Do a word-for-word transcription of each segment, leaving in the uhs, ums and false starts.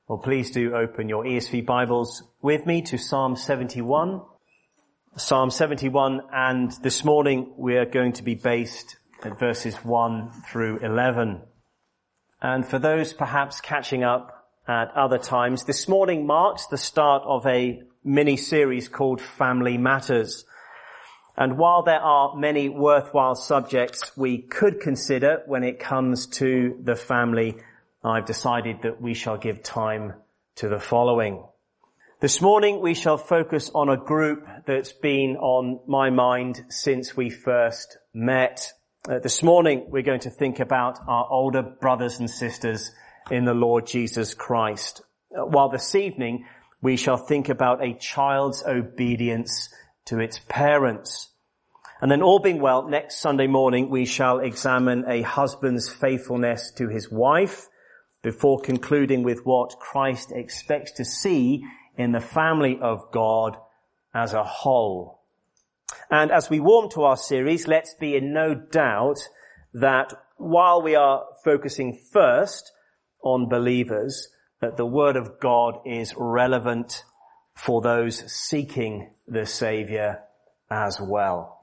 Well, please do open your E S V Bibles with me to Psalm seventy-one. Psalm seventy-one, and this morning we are going to be based at verses one through eleven. And for those perhaps catching up at other times, this morning marks the start of a mini-series called Family Matters. And while there are many worthwhile subjects we could consider when it comes to the family, I've decided that we shall give time to the following. This morning we shall focus on a group that's been on my mind since we first met. Uh, this morning we're going to think about our older brothers and sisters in the Lord Jesus Christ. Uh, while this evening we shall think about a child's obedience to its parents. And then all being well, next Sunday morning we shall examine a husband's faithfulness to his wife, before concluding with what Christ expects to see in the family of God as a whole. And as we warm to our series, let's be in no doubt that while we are focusing first on believers, that the Word of God is relevant for those seeking the Saviour as well.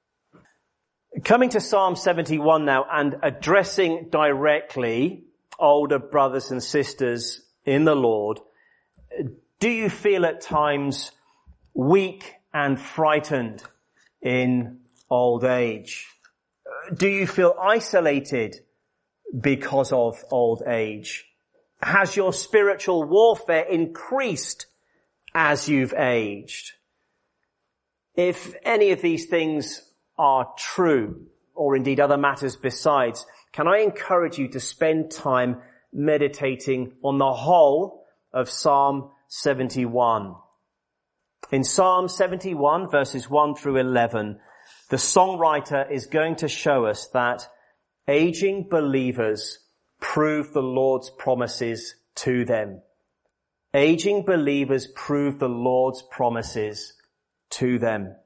Coming to Psalm seventy-one now and addressing directly older brothers and sisters in the Lord, do you feel at times weak and frightened in old age? Do you feel isolated because of old age? Has your spiritual warfare increased as you've aged? If any of these things are true, or indeed other matters besides, can I encourage you to spend time meditating on the whole of Psalm seventy-one. In Psalm seventy-one, verses one through eleven, the songwriter is going to show us that aging believers prove the Lord's promises to them. Aging believers prove the Lord's promises to them.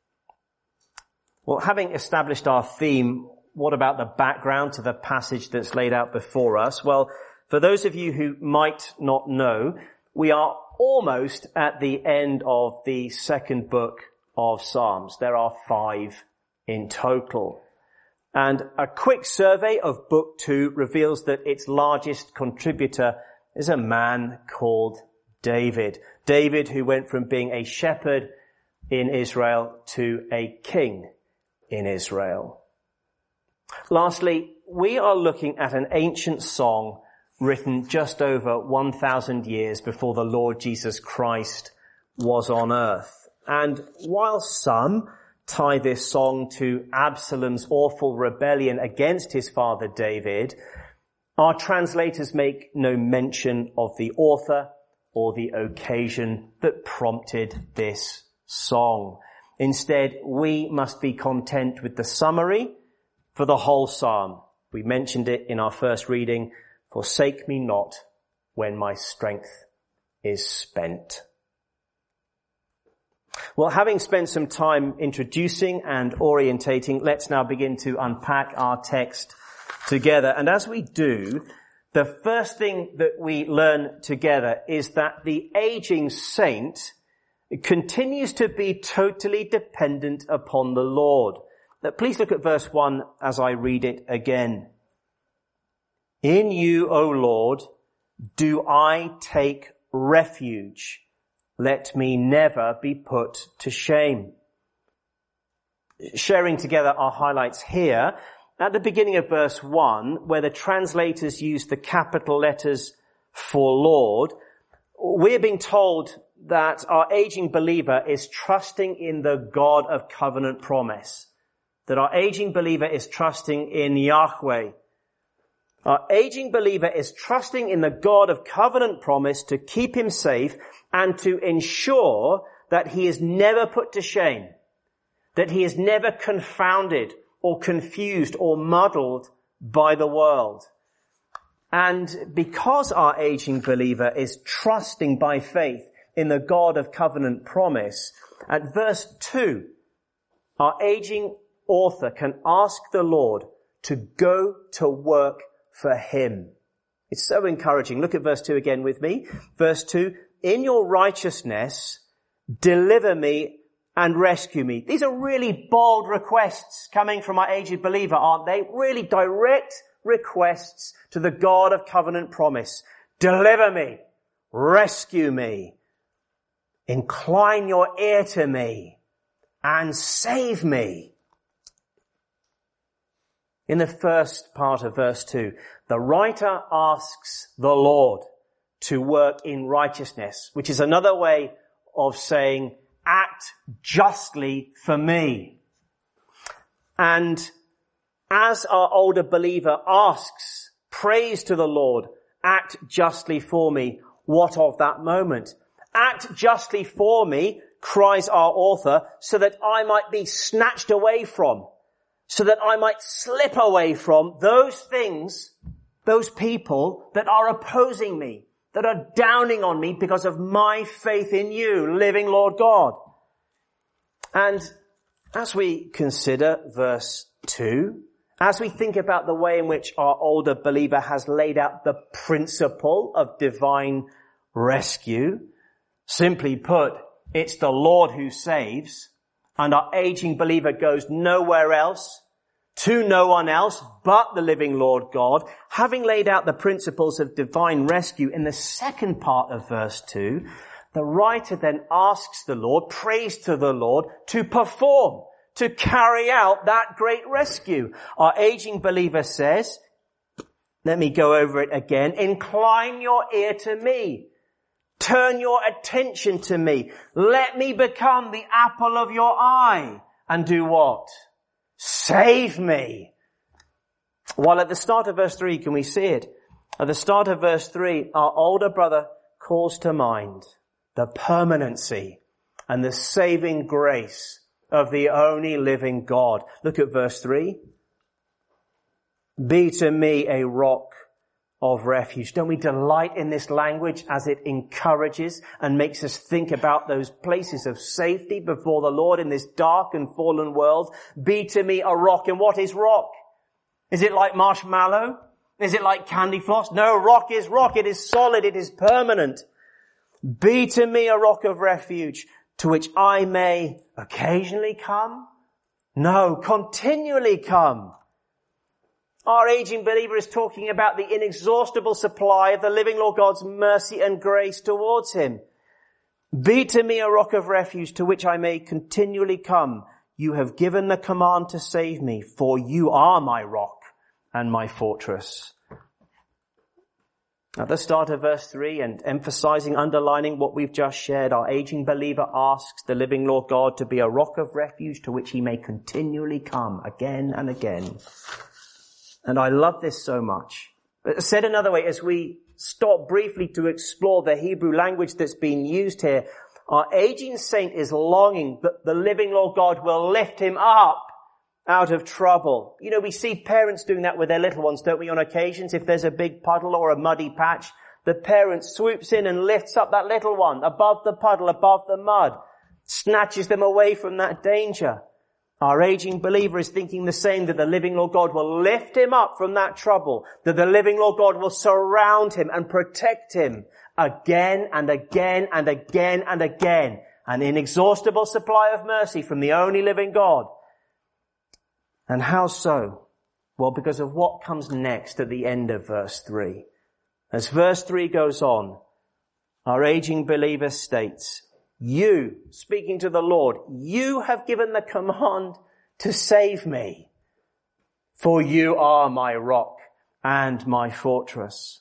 Well, having established our theme, what about the background to the passage that's laid out before us? Well, for those of you who might not know, we are almost at the end of the second book of Psalms. There are five in total. And a quick survey of book two reveals that its largest contributor is a man called David. David, who went from being a shepherd in Israel to a king in Israel. Lastly, we are looking at an ancient song written just over one thousand years before the Lord Jesus Christ was on earth. And while some tie this song to Absalom's awful rebellion against his father David, our translators make no mention of the author or the occasion that prompted this song. Instead, we must be content with the summary for the whole psalm. We mentioned it in our first reading. Forsake me not when my strength is spent. Well, having spent some time introducing and orientating, let's now begin to unpack our text together. And as we do, the first thing that we learn together is that the aging saint continues to be totally dependent upon the Lord. Please look at verse one as I read it again. In you, O Lord, do I take refuge. Let me never be put to shame. Sharing together our highlights here, at the beginning of verse one, where the translators use the capital letters for Lord, we're being told that our aging believer is trusting in the God of covenant promise. That our aging believer is trusting in Yahweh. Our aging believer is trusting in the God of covenant promise to keep him safe and to ensure that he is never put to shame, that he is never confounded or confused or muddled by the world. And because our aging believer is trusting by faith in the God of covenant promise, at verse two, our aging author can ask the Lord to go to work for him. It's so encouraging. Look at verse two again with me. Verse two, in your righteousness, deliver me and rescue me. These are really bold requests coming from our aged believer, aren't they? Really direct requests to the God of covenant promise. Deliver me, rescue me, incline your ear to me, and save me. In the first part of verse two, the writer asks the Lord to work in righteousness, which is another way of saying, act justly for me. And as our older believer asks, prays to the Lord, act justly for me, what of that moment? Act justly for me, cries our author, so that I might be snatched away from, so that I might slip away from those things, those people that are opposing me, that are downing on me because of my faith in you, living Lord God. And as we consider verse two, as we think about the way in which our older believer has laid out the principle of divine rescue, simply put, it's the Lord who saves, and our aging believer goes nowhere else, to no one else but the living Lord God. Having laid out the principles of divine rescue in the second part of verse two, the writer then asks the Lord, prays to the Lord, to perform, to carry out that great rescue. Our aging believer says, let me go over it again, incline your ear to me. Turn your attention to me. Let me become the apple of your eye. And do what? Save me. While at the start of verse three, can we see it? At the start of verse three, our older brother calls to mind the permanency and the saving grace of the only living God. Look at verse three. Be to me a rock of refuge. Don't we delight in this language as it encourages and makes us think about those places of safety before the Lord in this dark and fallen world? Be to me a rock. And what is rock? Is it like marshmallow? Is it like candy floss? No, rock is rock. It is solid. It is permanent. Be to me a rock of refuge to which I may occasionally come? No, continually come. Our aging believer is talking about the inexhaustible supply of the living Lord God's mercy and grace towards him. Be to me a rock of refuge to which I may continually come. You have given the command to save me, for you are my rock and my fortress. At the start of verse three, and emphasizing, underlining what we've just shared, our aging believer asks the living Lord God to be a rock of refuge to which he may continually come again and again. And I love this so much. But said another way, as we stop briefly to explore the Hebrew language that's been used here, our aging saint is longing that the living Lord God will lift him up out of trouble. You know, we see parents doing that with their little ones, don't we, on occasions? If there's a big puddle or a muddy patch, the parent swoops in and lifts up that little one above the puddle, above the mud, snatches them away from that danger. Our aging believer is thinking the same, that the living Lord God will lift him up from that trouble, that the living Lord God will surround him and protect him again and again and again and again. An inexhaustible supply of mercy from the only living God. And how so? Well, because of what comes next at the end of verse three. As verse three goes on, our aging believer states, you, speaking to the Lord, you have given the command to save me, for you are my rock and my fortress.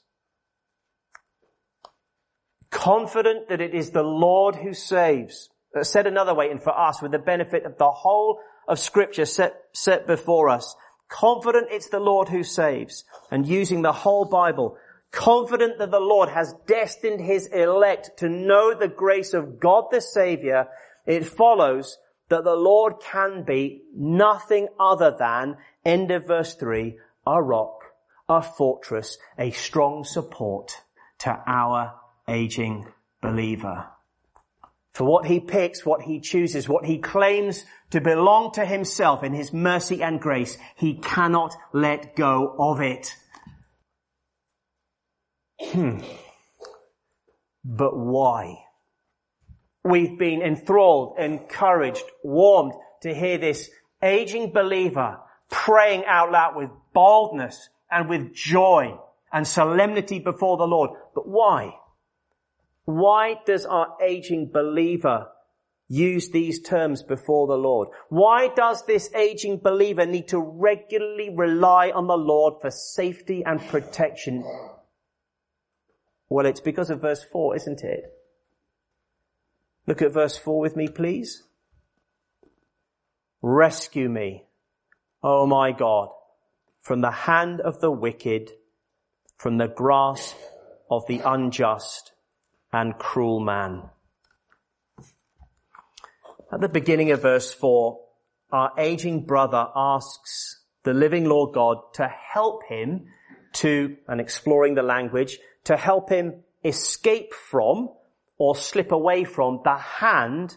Confident that it is the Lord who saves. Said another way, and for us, with the benefit of the whole of Scripture set, set before us, confident it's the Lord who saves, and using the whole Bible, confident that the Lord has destined his elect to know the grace of God the Savior, it follows that the Lord can be nothing other than, end of verse three, a rock, a fortress, a strong support to our aging believer. For what he picks, what he chooses, what he claims to belong to himself in his mercy and grace, he cannot let go of it. Hmm. But why? We've been enthralled, encouraged, warmed to hear this aging believer praying out loud with boldness and with joy and solemnity before the Lord. But why? Why does our aging believer use these terms before the Lord? Why does this aging believer need to regularly rely on the Lord for safety and protection? Well, it's because of verse four, isn't it? Look at verse four with me, please. Rescue me, O my God, from the hand of the wicked, from the grasp of the unjust and cruel man. At the beginning of verse four, our aging brother asks the living Lord God to help him to, and exploring the language, to help him escape from or slip away from the hand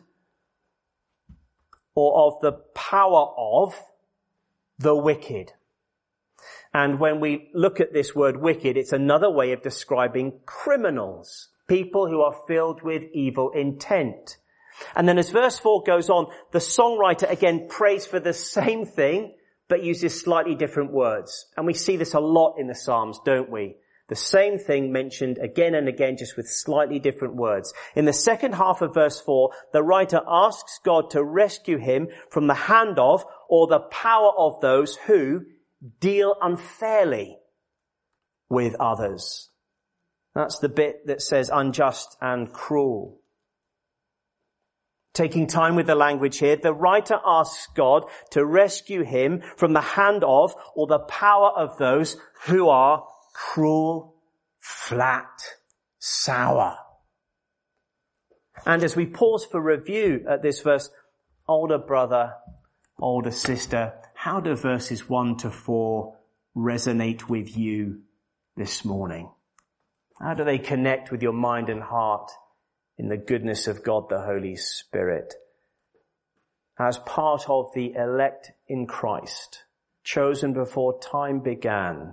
or of the power of the wicked. And when we look at this word wicked, it's another way of describing criminals, people who are filled with evil intent. And then as verse four goes on, the songwriter again prays for the same thing, but uses slightly different words. And we see this a lot in the Psalms, don't we? The same thing mentioned again and again, just with slightly different words. In the second half of verse four, the writer asks God to rescue him from the hand of or the power of those who deal unfairly with others. That's the bit that says unjust and cruel. Taking time with the language here, the writer asks God to rescue him from the hand of or the power of those who are cruel, flat, sour. And as we pause for review at this verse, older brother, older sister, how do verses one to four resonate with you this morning? How do they connect with your mind and heart in the goodness of God the Holy Spirit? As part of the elect in Christ, chosen before time began,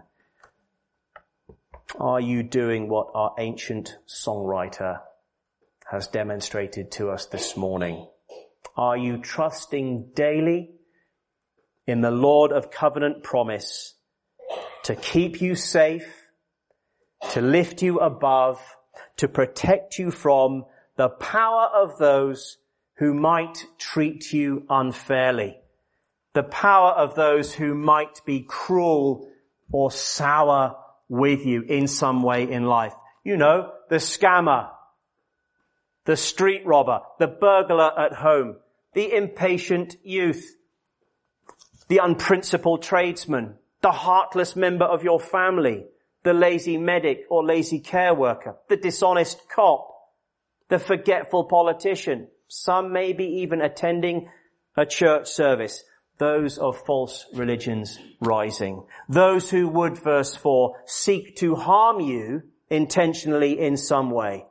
are you doing what our ancient songwriter has demonstrated to us this morning? Are you trusting daily in the Lord of covenant promise to keep you safe, to lift you above, to protect you from the power of those who might treat you unfairly, the power of those who might be cruel or sour with you in some way in life? You know, the scammer, the street robber, the burglar at home, the impatient youth, the unprincipled tradesman, the heartless member of your family, the lazy medic or lazy care worker, the dishonest cop, the forgetful politician, some maybe even attending a church service, those of false religions rising, those who would, verse four, seek to harm you intentionally in some way.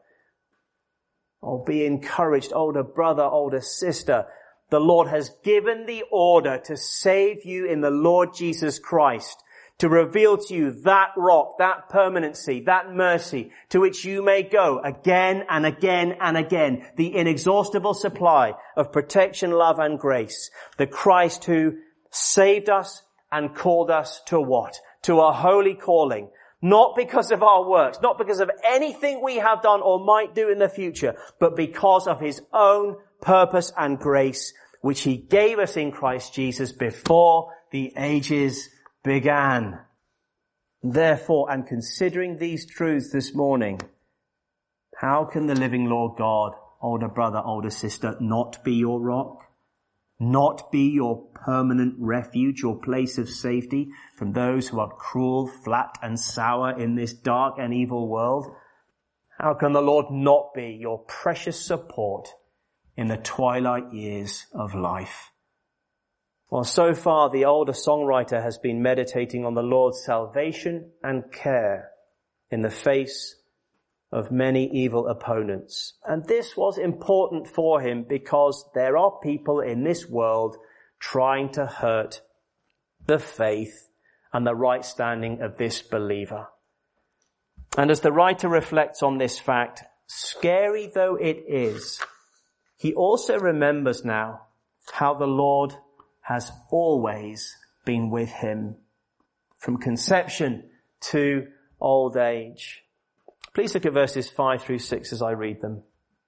Oh, be encouraged, older brother, older sister. The Lord has given the order to save you in the Lord Jesus Christ, to reveal to you that rock, that permanency, that mercy to which you may go again and again and again, the inexhaustible supply of protection, love and grace. The Christ who saved us and called us to what? To a holy calling. Not because of our works, not because of anything we have done or might do in the future, but because of his own purpose and grace, which he gave us in Christ Jesus before the ages began. Therefore, and considering these truths this morning, how can the living Lord God, older brother, older sister, not be your rock? Not be your permanent refuge, your place of safety from those who are cruel, flat and sour in this dark and evil world? How can the Lord not be your precious support in the twilight years of life? Well, so far the older songwriter has been meditating on the Lord's salvation and care in the face of many evil opponents. And this was important for him because there are people in this world trying to hurt the faith and the right standing of this believer. And as the writer reflects on this fact, scary though it is, he also remembers now how the Lord has always been with him from conception to old age. Please look at verses five through six as I read them.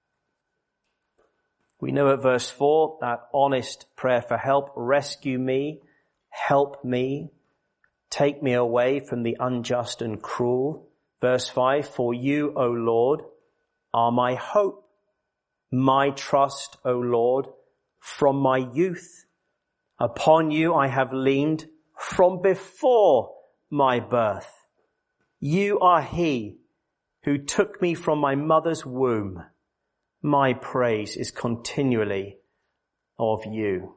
We know at verse four that honest prayer for help. Rescue me, help me, take me away from the unjust and cruel. Verse five, for you, O Lord, are my hope, my trust, O Lord, from my youth. Upon you I have leaned from before my birth. You are he who took me from my mother's womb. My praise is continually of you.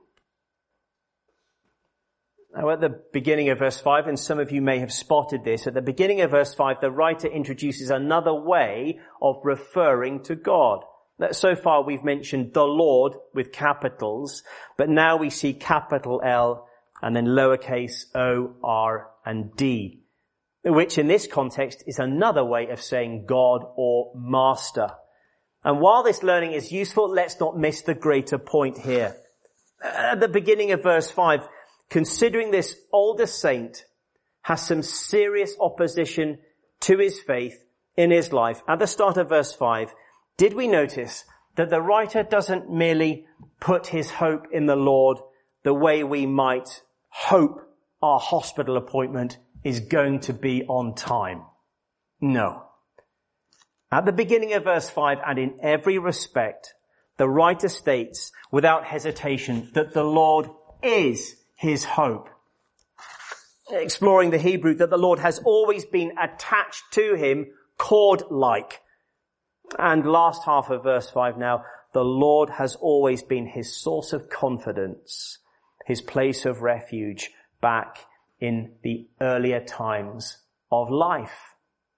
Now at the beginning of verse five, and some of you may have spotted this, at the beginning of verse five, the writer introduces another way of referring to God. So far we've mentioned the Lord with capitals, but now we see capital L and then lowercase o, r, and d, which in this context is another way of saying God or Master. And while this learning is useful, let's not miss the greater point here. At the beginning of verse five, considering this older saint has some serious opposition to his faith in his life, at the start of verse five, did we notice that the writer doesn't merely put his hope in the Lord the way we might hope our hospital appointment is going to be on time? No. At the beginning of verse five, and in every respect, the writer states without hesitation that the Lord is his hope. Exploring the Hebrew, that the Lord has always been attached to him cord-like. And last half of verse five now, the Lord has always been his source of confidence, his place of refuge back in the earlier times of life.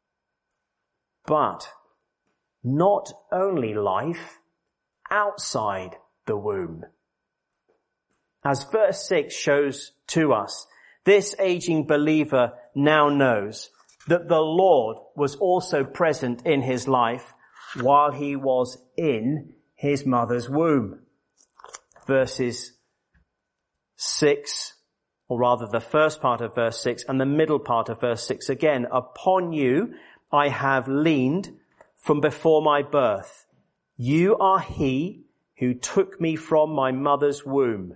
But not only life outside the womb. As verse six shows to us, this aging believer now knows that the Lord was also present in his life while he was in his mother's womb. Verses six, or rather the first part of verse six and the middle part of verse six again. Upon you I have leaned from before my birth. You are he who took me from my mother's womb.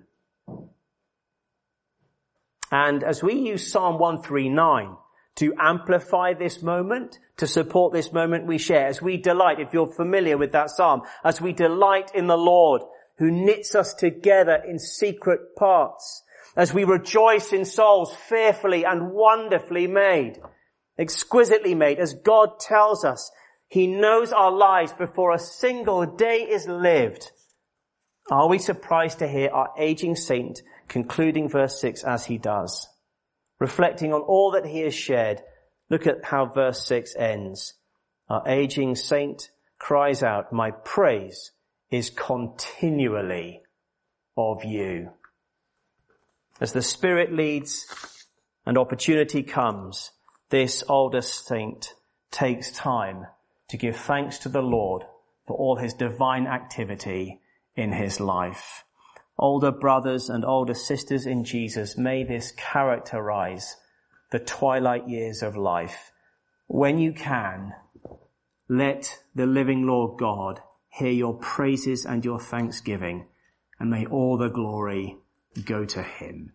And as we use Psalm one thirty-nine to amplify this moment, to support this moment we share, as we delight, if you're familiar with that psalm, as we delight in the Lord who knits us together in secret parts, as we rejoice in souls fearfully and wonderfully made, exquisitely made, as God tells us he knows our lives before a single day is lived. Are we surprised to hear our aging saint concluding verse six as he does? Reflecting on all that he has shared, look at how verse six ends. Our aging saint cries out, my praise is continually of you. As the Spirit leads and opportunity comes, this older saint takes time to give thanks to the Lord for all his divine activity in his life. Older brothers and older sisters in Jesus, may this characterize the twilight years of life. When you can, let the living Lord God hear your praises and your thanksgiving, and may all the glory go to him.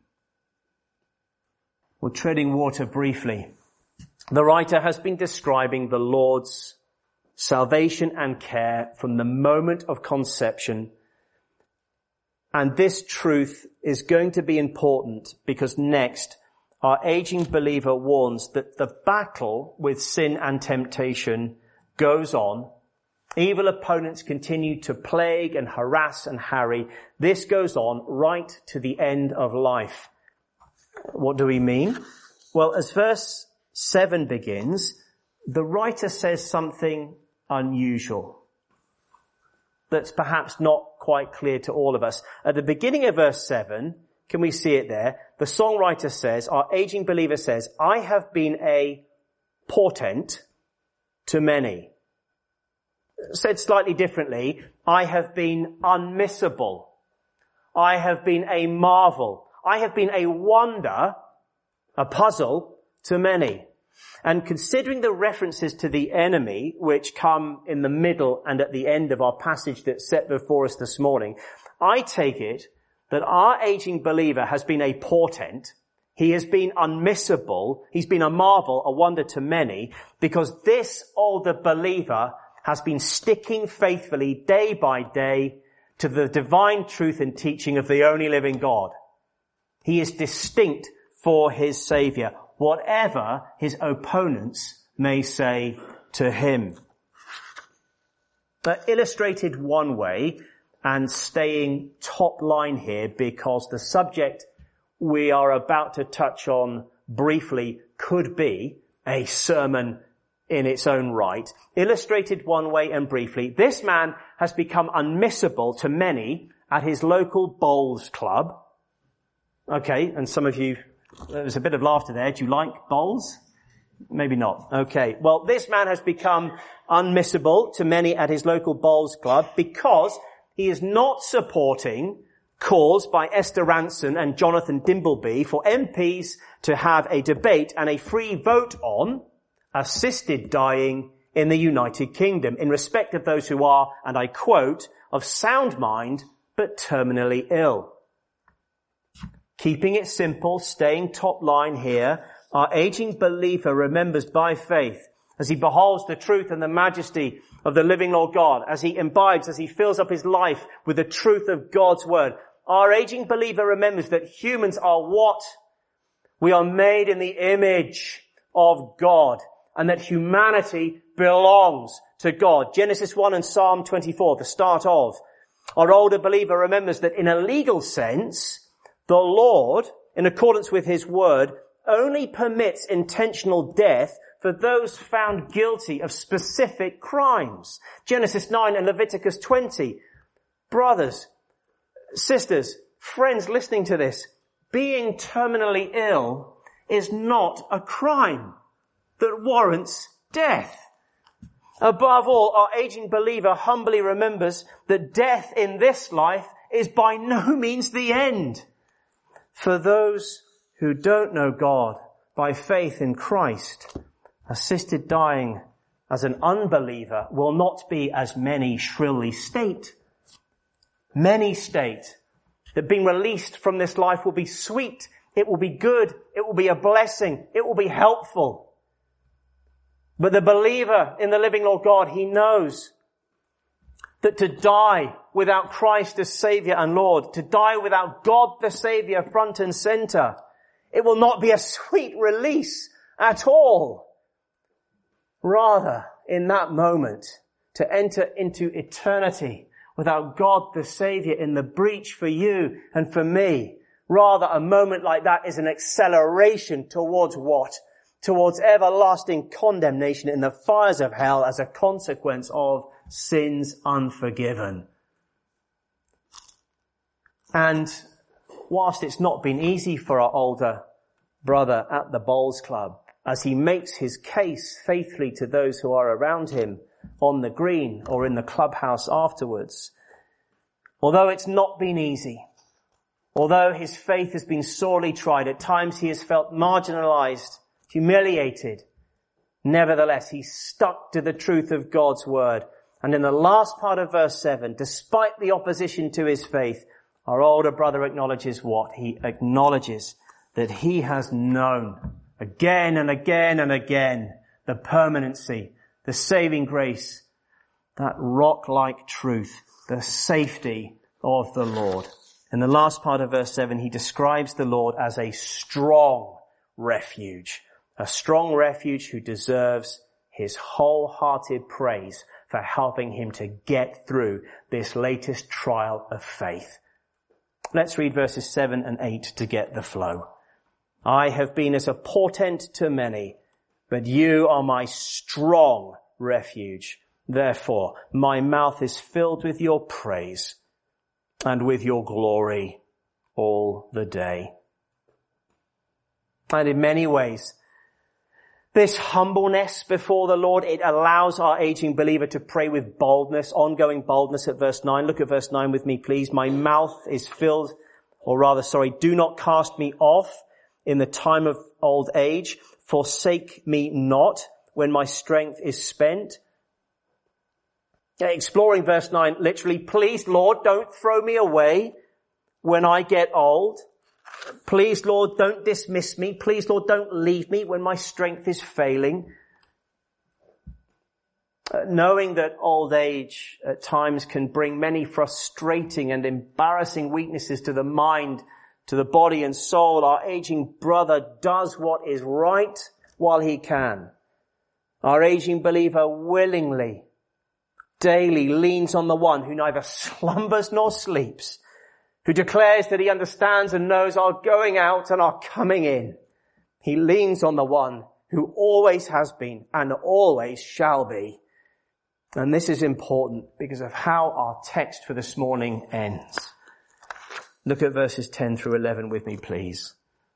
Well, treading water briefly, the writer has been describing the Lord's salvation and care from the moment of conception. And this truth is going to be important because next, our aging believer warns that the battle with sin and temptation goes on. Evil opponents continue to plague and harass and harry. This goes on right to the end of life. What do we mean? Well, as verse seven begins, the writer says something unusual that's perhaps not quite clear to all of us. At the beginning of verse seven, can we see it there? The songwriter says, our aging believer says, I have been a portent to many. Said slightly differently, I have been unmissable. I have been a marvel. I have been a wonder, a puzzle to many. And considering the references to the enemy, which come in the middle and at the end of our passage that's set before us this morning, I take it that our aging believer has been a portent. He has been unmissable. He's been a marvel, a wonder to many, because this older believer has been sticking faithfully day by day to the divine truth and teaching of the only living God. He is distinct for his Saviour, whatever his opponents may say to him. But illustrated one way, and staying top line here, because the subject we are about to touch on briefly could be a sermon in its own right. Illustrated one way and briefly, this man has become unmissable to many at his local bowls club. Okay, and some of you, there was a bit of laughter there. Do you like bowls? Maybe not. Okay, well, this man has become unmissable to many at his local bowls club because he is not supporting calls by Esther Ranson and Jonathan Dimbleby for M Ps to have a debate and a free vote on assisted dying in the United Kingdom in respect of those who are, and I quote, of sound mind but terminally ill. Keeping it simple, staying top line here, our aging believer remembers by faith as he beholds the truth and the majesty of the living Lord God, as he imbibes, as he fills up his life with the truth of God's word. Our aging believer remembers that humans are what? We are made in the image of God, and that humanity belongs to God. Genesis one and Psalm twenty-four, the start of. Our older believer remembers that in a legal sense, the Lord, in accordance with his word, only permits intentional death for those found guilty of specific crimes. Genesis nine and Leviticus twenty. Brothers, sisters, friends listening to this, being terminally ill is not a crime that warrants death. Above all, our aging believer humbly remembers that death in this life is by no means the end. For those who don't know God by faith in Christ, assisted dying as an unbeliever will not be as many shrilly state. Many state that being released from this life will be sweet, it will be good, it will be a blessing, it will be helpful. But the believer in the living Lord God, he knows that to die without Christ as Saviour and Lord, to die without God the Saviour front and centre, it will not be a sweet release at all. Rather, in that moment, to enter into eternity without God the Saviour in the breach for you and for me, rather a moment like that is an acceleration towards what? Towards everlasting condemnation in the fires of hell as a consequence of sins unforgiven. And whilst it's not been easy for our older brother at the bowls club, as he makes his case faithfully to those who are around him on the green or in the clubhouse afterwards, although it's not been easy, although his faith has been sorely tried, at times he has felt marginalized, humiliated, nevertheless he stuck to the truth of God's word. And in the last part of verse seven, despite the opposition to his faith, our older brother acknowledges what? He acknowledges that he has known again and again and again the permanency, the saving grace, that rock-like truth, the safety of the Lord. In the last part of verse seven, he describes the Lord as a strong refuge. A strong refuge who deserves his wholehearted praise for helping him to get through this latest trial of faith. Let's read verses seven and eight to get the flow. I have been as a portent to many, but you are my strong refuge. Therefore, my mouth is filled with your praise and with your glory all the day. And in many ways, This humbleness before the Lord, it allows our aging believer to pray with boldness, ongoing boldness at verse nine. Look at verse nine with me, please. My mouth is filled, or rather, sorry, do not cast me off in the time of old age. Forsake me not when my strength is spent. Exploring verse nine, literally, please, Lord, don't throw me away when I get old. Please, Lord, don't dismiss me. Please, Lord, don't leave me when my strength is failing. Uh, knowing that old age at times can bring many frustrating and embarrassing weaknesses to the mind, to the body and soul, our aging brother does what is right while he can. Our aging believer willingly, daily leans on the one who neither slumbers nor sleeps, who declares that he understands and knows our going out and our coming in. He leans on the one who always has been and always shall be. And this is important because of how our text for this morning ends. Look at verses ten through eleven with me, please.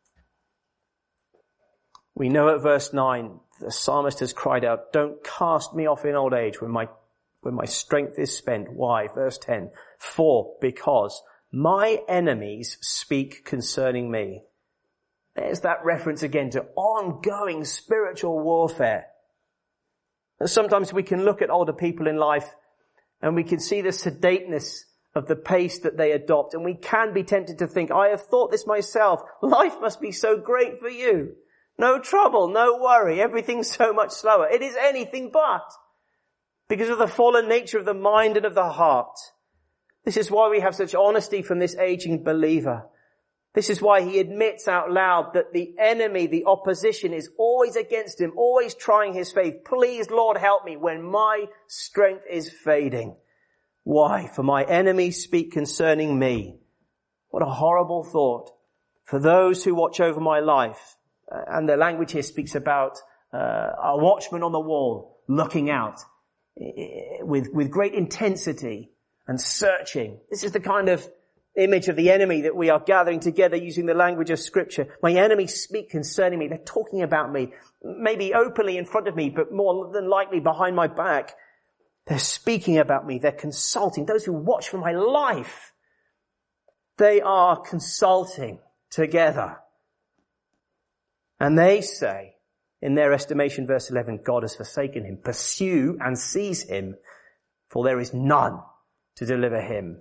We know at verse nine, the psalmist has cried out, don't cast me off in old age when my, when my strength is spent. Why? Verse ten, for, because my enemies speak concerning me. There's that reference again to ongoing spiritual warfare. Sometimes we can look at older people in life and we can see the sedateness of the pace that they adopt, and we can be tempted to think, I have thought this myself. Life must be so great for you. No trouble, no worry, everything's so much slower. It is anything but. Because of the fallen nature of the mind and of the heart. This is why we have such honesty from this aging believer. This is why he admits out loud that the enemy, the opposition, is always against him, always trying his faith. Please, Lord, help me when my strength is fading. Why? For my enemies speak concerning me. What a horrible thought. For those who watch over my life, and the language here speaks about uh, a watchman on the wall looking out with, with great intensity and searching. This is the kind of image of the enemy that we are gathering together using the language of Scripture. My enemies speak concerning me. They're talking about me, maybe openly in front of me, but more than likely behind my back. They're speaking about me. They're consulting. Those who watch for my life, they are consulting together. And they say, in their estimation, verse eleven, God has forsaken him. Pursue and seize him, for there is none to deliver him.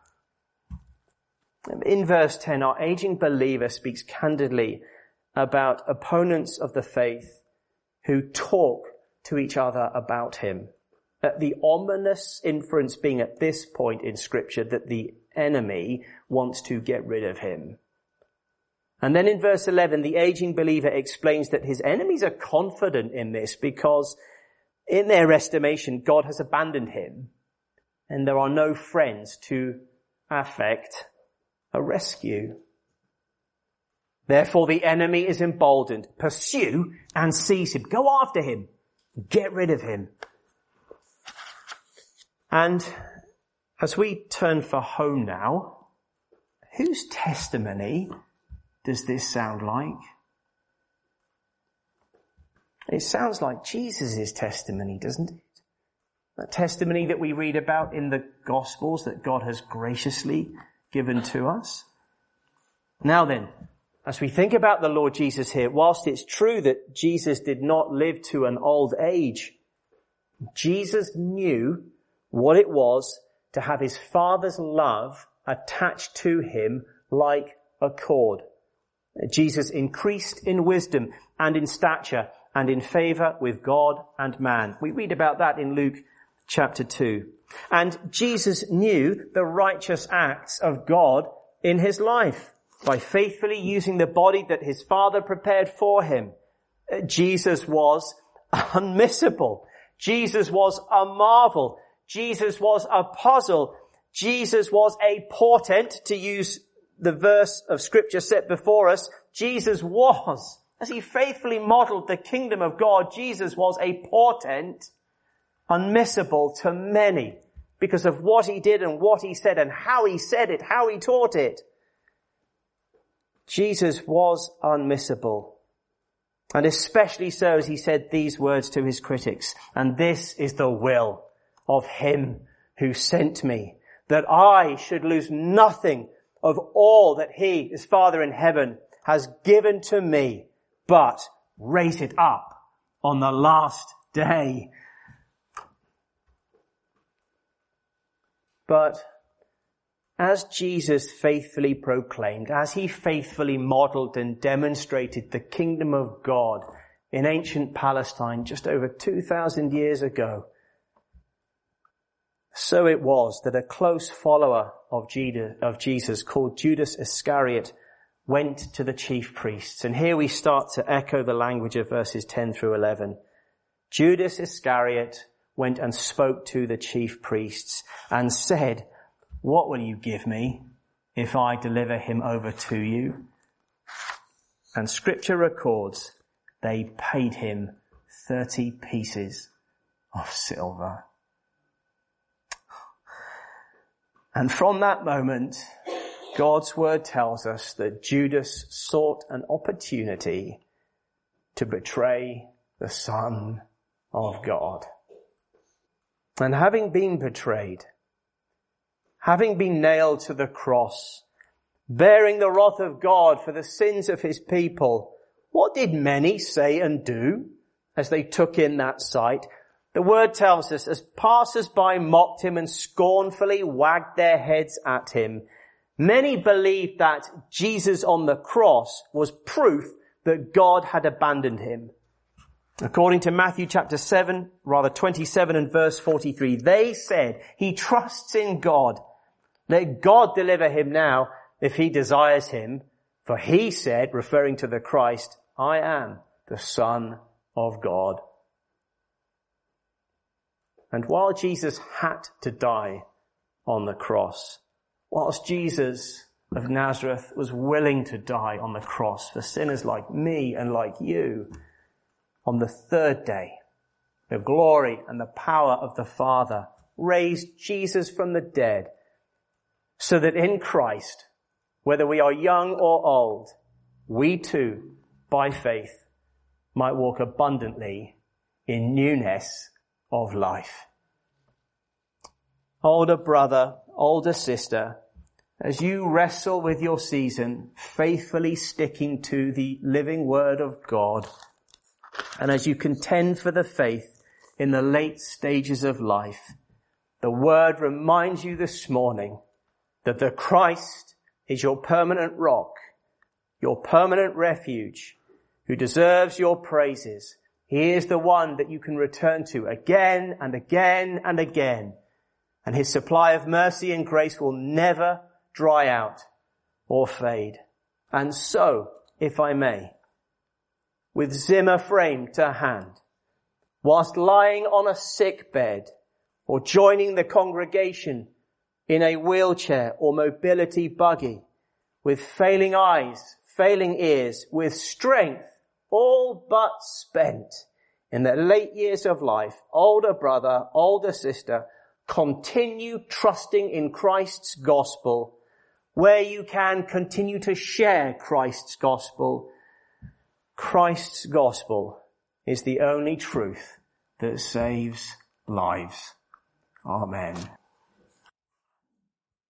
In verse ten, our aging believer speaks candidly about opponents of the faith who talk to each other about him. The ominous inference being at this point in Scripture that the enemy wants to get rid of him. And then in verse eleven, the aging believer explains that his enemies are confident in this because in their estimation, God has abandoned him and there are no friends to affect a rescue. Therefore, the enemy is emboldened. Pursue and seize him. Go after him. Get rid of him. And as we turn for home now, whose testimony does this sound like? It sounds like Jesus' testimony, doesn't it? That testimony that we read about in the Gospels that God has graciously given to us. Now then, as we think about the Lord Jesus here, whilst it's true that Jesus did not live to an old age, Jesus knew what it was to have his Father's love attached to him like a cord. Jesus increased in wisdom and in stature and in favor with God and man. We read about that in Luke chapter two. And Jesus knew the righteous acts of God in his life by faithfully using the body that his Father prepared for him. Jesus was unmissable. Jesus was a marvel. Jesus was a puzzle. Jesus was a portent, to use the verse of Scripture set before us. Jesus was, as he faithfully modeled the kingdom of God, Jesus was a portent, unmissable to many because of what he did and what he said and how he said it, how he taught it. Jesus was unmissable. And especially so as he said these words to his critics, "And this is the will of him who sent me, that I should lose nothing of all that he, his Father in heaven, has given to me, but raise it up on the last day." But as Jesus faithfully proclaimed, as he faithfully modeled and demonstrated the kingdom of God in ancient Palestine just over two thousand years ago, so it was that a close follower of Jesus called Judas Iscariot went to the chief priests. And here we start to echo the language of verses ten through eleven. Judas Iscariot went and spoke to the chief priests and said, "What will you give me if I deliver him over to you?" And scripture records they paid him thirty pieces of silver. And from that moment, God's word tells us that Judas sought an opportunity to betray the Son of God. And having been betrayed, having been nailed to the cross, bearing the wrath of God for the sins of his people, what did many say and do as they took in that sight? The word tells us, as passers-by mocked him and scornfully wagged their heads at him, many believed that Jesus on the cross was proof that God had abandoned him. According to Matthew chapter seven, rather twenty-seven and verse forty-three, they said, "He trusts in God. Let God deliver him now if he desires him. For he said," referring to the Christ, "I am the Son of God." And while Jesus had to die on the cross, whilst Jesus of Nazareth was willing to die on the cross for sinners like me and like you, on the third day, the glory and the power of the Father raised Jesus from the dead, so that in Christ, whether we are young or old, we too, by faith, might walk abundantly in newness of life. Older brother, older sister, as you wrestle with your season, faithfully sticking to the living word of God, and as you contend for the faith in the late stages of life, the word reminds you this morning that the Christ is your permanent rock, your permanent refuge, who deserves your praises. He is the one that you can return to again and again and again. And his supply of mercy and grace will never dry out or fade. And so, if I may, with Zimmer frame to hand, whilst lying on a sick bed or joining the congregation in a wheelchair or mobility buggy, with failing eyes, failing ears, with strength all but spent in the late years of life, older brother, older sister, continue trusting in Christ's gospel. Where you can, continue to share Christ's gospel. Christ's gospel is the only truth that saves lives. Amen.